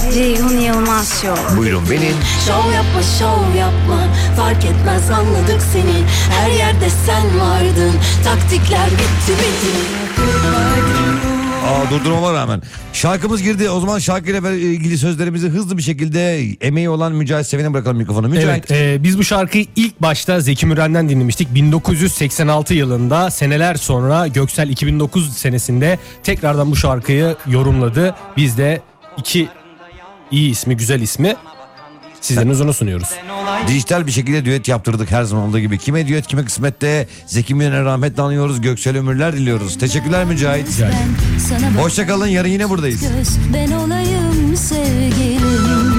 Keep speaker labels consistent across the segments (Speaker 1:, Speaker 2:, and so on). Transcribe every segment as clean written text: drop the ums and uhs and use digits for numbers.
Speaker 1: Ceyhun Yılmaz Show.
Speaker 2: Buyurun benim.
Speaker 3: Şov yapma şov yapma, fark etmez anladık seni. Her yerde sen vardın, taktikler bitti bitti.
Speaker 2: Durdurmama rağmen şarkımız girdi. O zaman şarkıyla ilgili sözlerimizi hızlı bir şekilde emeği olan Mücahit Seven'e bırakalım mikrofonu. Mücahit.
Speaker 4: Evet, biz bu şarkıyı ilk başta Zeki Müren'den dinlemiştik. 1986 yılında, seneler sonra Göksel 2009 senesinde tekrardan bu şarkıyı yorumladı. Biz de iki iyi ismi, güzel ismi sizlerin huzuruna sunuyoruz.
Speaker 2: Dijital bir şekilde düet yaptırdık her zaman olduğu gibi. Kime düet kime kısmette. Zeki Müren'e rahmetle anıyoruz. Göksel ömürler diliyoruz. Teşekkürler Mücahit. Hoşçakalın, yarın yine buradayız.
Speaker 3: Ben olayım sevgilim.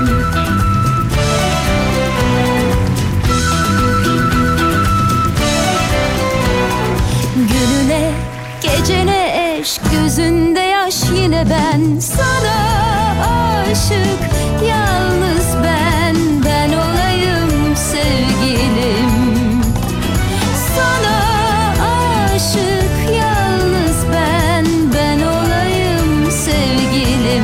Speaker 3: Gününe gecene eş, gözünde yaş, yine ben sana aşık. Yalnız ben olayım sevgilim. Sana aşık, yalnız ben olayım sevgilim.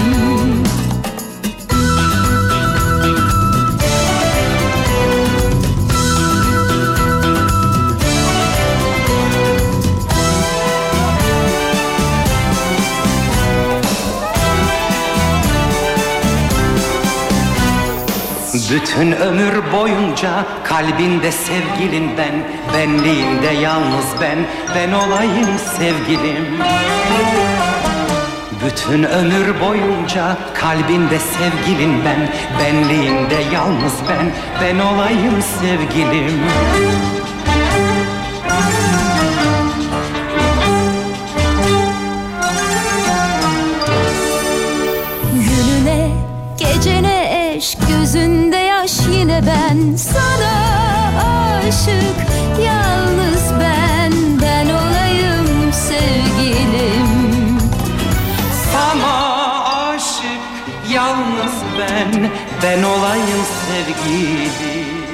Speaker 5: Bütün ömür boyunca kalbinde sevgilin ben, benliğinde yalnız ben olayım sevgilim. Bütün ömür boyunca kalbinde sevgilin ben, benliğinde yalnız ben olayım sevgilim.
Speaker 3: Gününe gecene eş, gözünde yaş, yine ben sana aşık. Yalnız ben olayım sevgilim.
Speaker 5: Sana aşık, yalnız ben olayım sevgilim.